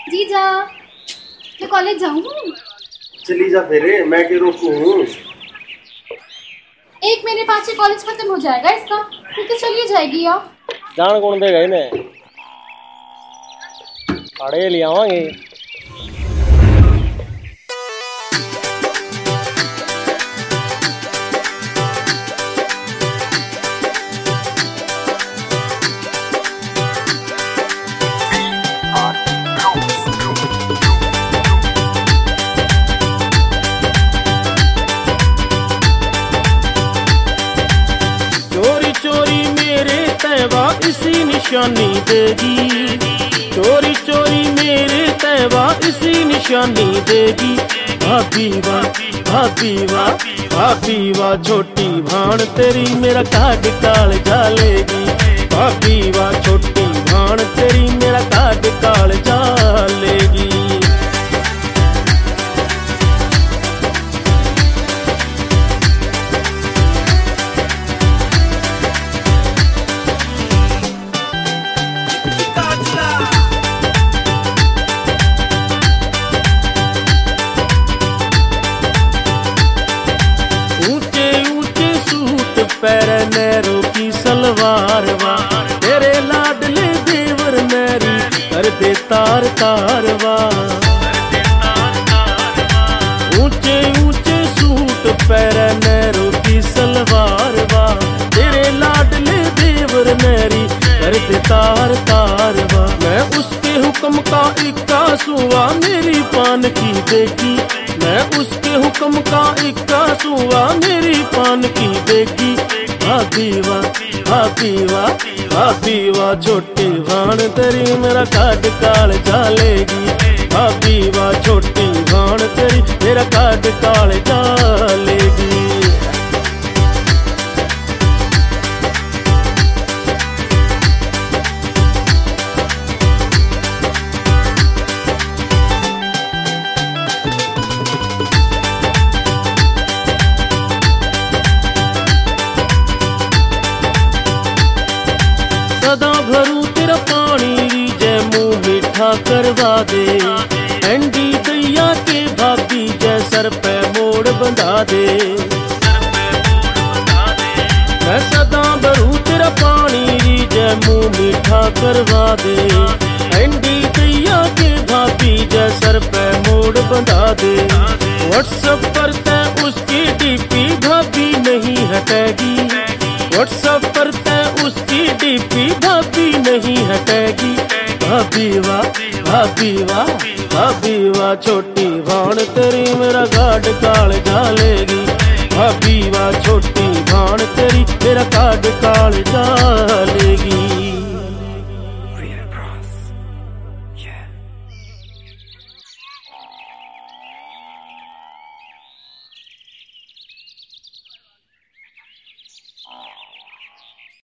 जीजा, मैं कॉलेज जाऊँ? चली जा फिर, मैं क्यों रोकूं? एक महीने बाद से कॉलेज खत्म हो जाएगा इसका, फिर तो चली जाएगी यार। जान कौन देगा इन्हें? पढ़े ले आवांगे। चोरी चोरी मेरे तैवा इसी निशानी देगी, चोरी चोरी मेरे तैवा इसी निशानी देगी। भाभी वाह, भाभी वाह, भाभी वाह, छोटी भाण तेरी मेरा काट काल जालेगी। भाभी वाह, छोटी भाण तेरी मेरा काट काल जालेगी। पैर नैरो की सलवार वा, तेरे लाडले देवर मैरी कर दे तार तार वा। ऊंचे ऊंचे सूट पैर नैरो की सलवार वा, तेरे लाडले देवर मैरी कर दे तार तार वा। मैं उसके हुक्म का इक्का सुआ मेरी पान की देखी, मैं उसके हुक्म का इक्का सुआ मेरी पान की देखी। भाभी वाह, भाभी वाह, भाभी वाह, छोटी भाण तेरी मेरा काट काल जालेगी। भाभी वाह, छोटी भाण तेरी मेरा काट काल जालेगी। सदा भरू तेरा पानी जय मुँह मीठा करवा दे। एंडी दैया के भाभी जय सर पे मोड़ बंधा दे। मैं सदा भरू तेरा पानी जय मुँह मीठा करवा दे। एंडी दैया के भाभी जय सर पे मोड़ बंधा दे। व्हाट्सएप पर तय उसकी डीपी भाभी नहीं हटेगी, व्हाट्सएप पर तय उसकी डीपी भाभी नहीं हटेगी। भाभी वाह, भाभी वाह, भाभी वाह, छोटी भाण तेरी मेरा काट काल जालेगी। भाभी वाह, छोटी भाण तेरी मेरा काट काल जालेगी।